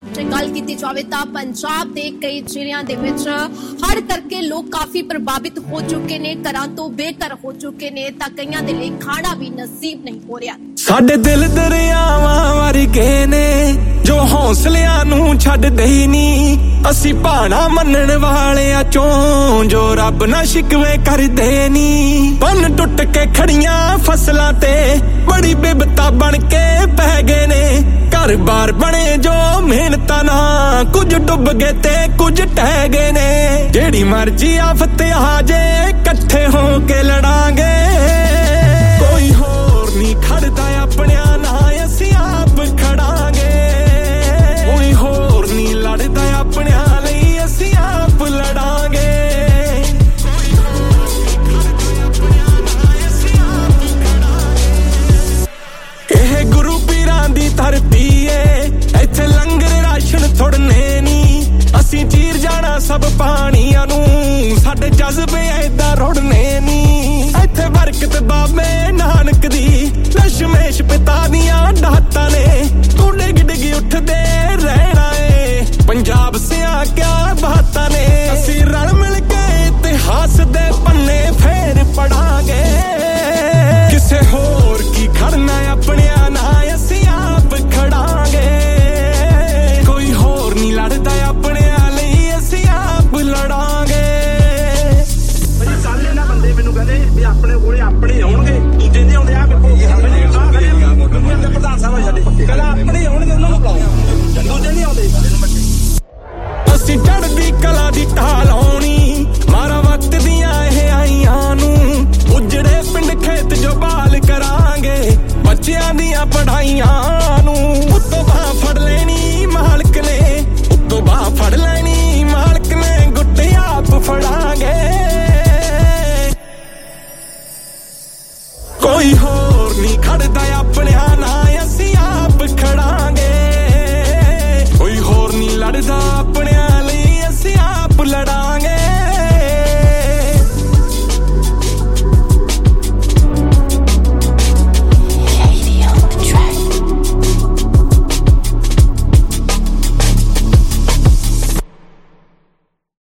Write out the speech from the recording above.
ਜੇ ਗੱਲ ਕੀਤੀ ਜਾਵੇ ਤਾਂ ਪੰਜਾਬ ਦੇ ਕਈ ਜ਼ਿਲ੍ਹਿਆਂ ਦੇ ਵਿੱਚ ਹੜ੍ਹ ਕਰਕੇ ਲੋਕ ਕਾਫੀ ਪ੍ਰਭਾਵਿਤ ਹੋ ਚੁੱਕੇ ਨੇ, ਘਰਾਂ ਤੋਂ ਬੇਘਰ ਹੋ ਚੁੱਕੇ ਨੇ, ਤਾਂ ਕਈਆਂ ਦੇ ਲਈ ਖਾਣਾ ਵੀ ਨਸੀਬ ਨਹੀਂ ਹੋ ਰਿਹਾ। ਸਾਡੇ ਦਿਲ ਦਰਿਆਵਾਂ ਵਰਗੇ ਨੇ ਜੋ ਹੌਸਲਿਆਂ ਨੂੰ ਛੱਡਦੇ ਹੀ ਨਹੀਂ, ਅਸੀਂ ਭਾਣਾ ਮੰਨਣ ਵਾਲਿਆਂ ਚੋਂ ਜੋ ਰੱਬ ਨਾਲ ਸ਼ਿਕਵੇ ਕਰਦੇ ਨਹੀਂ। ਬੰਨ ਟੁੱਟ ਕੇ ਖੜੀਆਂ ਫਸਲਾਂ ਤੇ ਬੜੀ ਬਿਪਤਾ ਬਣ ਕੇ ਪੈ ਗਏ ਨੇ, ਘਰ-ਬਾਰ ਬਣੇ ਜੋ ਮਿਹਨਤਾਂ ਨਾਲ ਕੁਝ ਡੁੱਬ ਗਏ ਤੇ ਕੁਝ ਟਹਿ ਗਏ ਨੇ। ਜਿਹੜੀ ਮਰਜ਼ੀ ਆਫਤ ਆ ਜੇ ਇਕੱਠੇ ਹੋ ਕੇ ਲੜਾਂਗੇ, ਕੋਈ ਹੋਰ ਨਹੀਂ ਖੜਦਾ ਆਪਣਿਆਂ ਨਾਲ, ਅਸੀਂ ਆਪ ਖੜਾਂਗੇ। ਕੋਈ ਹੋਰ ਨਹੀਂ ਲੜਦਾ ਆਪਣਿਆਂ ਲਈ, ਅਸੀਂ ਆਪ ਲੜਾਂਗੇ। ਇਹ ਗੁਰੂ ਪੀਰਾਂ ਦੀ ਧਰਤੀ ਏ, ਇੱਥੇ ਲੰਗਰ ਰਾਸ਼ਨ ਥੋੜਨੇ ਨੀ, ਅਸੀਂ ਚੀਰ ਜਾਣਾ ਸਭ ਪਾਣੀਆਂ ਨੂੰ, ਸਾਡੇ ਜਜ਼ਬੇ ਏਦਾਂ ਰੁੜਨੇ ਨੀ। ਇੱਥੇ ਬਰਕਤ ਬਾਬੇ ਨਾਨਕ ਦੀ, ਦਸ਼ਮੇਸ਼ ਪਿਤਾ ਦੀਆਂ ਦਾਤਾਂ ਨੇ, ਤੂੰ ਡਿੱਗ ਡਿੱਗ ਉੱਠਦੇ ਰਹਿਣਾ ਏ, ਪੰਜਾਬ ਸਿਆਂ ਕਿਆ ਬਾਤਾਂ ਨੇ। ਅਸੀਂ ਰਲ ਮਿਲ ਕੇ ਇਤਿਹਾਸ ਦੇ ਪੰਨੇ ਫੇਰ ਪੜਾਂਗੇ, ਕਿਸੇ ਹੋਰ ਕੀ ਖੜਨਾ ਆਪਣਿਆਂ ਨਾਲ, ਅਸੀਂ ਆਪ ਖੜਾਂਗੇ। ਕੋਈ ਹੋਰ ਨਹੀਂ ਲੜਦਾ ਆਪਣਿਆਂ ਲਈ, ਅਸੀਂ ਆਪ ਲੜਾਂਗੇ। ਕੱਲ ਇਹਨਾਂ ਬੰਦੇ ਮੈਨੂੰ ਕਹਿੰਦੇ ਵੀ ਆਪਣੇ ਕੋਲੇ ਆਪਣੇ ਆਉਣਗੇ, ਦੂਜੇ ਨਹੀਂ ਆਉਂਦੇ। ਆ ਪ੍ਰਧਾਨ ਸਾਹਿਬ ਸਾਡੇ ਕਹਿੰਦਾ ਆਪਣੇ ਆਉਣਗੇ, ਉਹਨਾਂ ਨੂੰ ਬੁਲਾਓ, ਦੂਜੇ ਨਹੀਂ ਆਉਂਦੇ। ਅਸੀਂ ਚੜ੍ਹਦੀ ਕਲਾ ਦੀ ਢਾਲ ਆਉਣੀ, ਮਾਰਾ ਵਕਤ ਦੀਆਂ ਇਹ ਆਈਆਂ ਨੂੰ, ਉਜੜੇ ਪਿੰਡ ਖੇਤ ਜੋ ਬਾਲ ਕਰਾਂਗੇ, ਬੱਚਿਆਂ ਦੀਆਂ ਪੜ੍ਹਾਈਆਂ ਨੂੰ। ਉੱਤੋਂ ਬਾਂਹ ਫੜ ਲੈਣੀ ਮਾਲਕ ਨੇ, ਉੱਤੋਂ ਬਾਂਹ ਫੜ ਲੈਣੀ ਮਾਲਕ ਨੇ, ਗੁੱਟੇ ਆਪ ਫੜਾਂਗੇ। ਕੋਈ ਹੋਰ ਨਹੀਂ ਖੜਦਾ ਆਪਣਿਆਂ ਨਾਲ, ਅਸੀਂ ਆਪ ਖੜਾ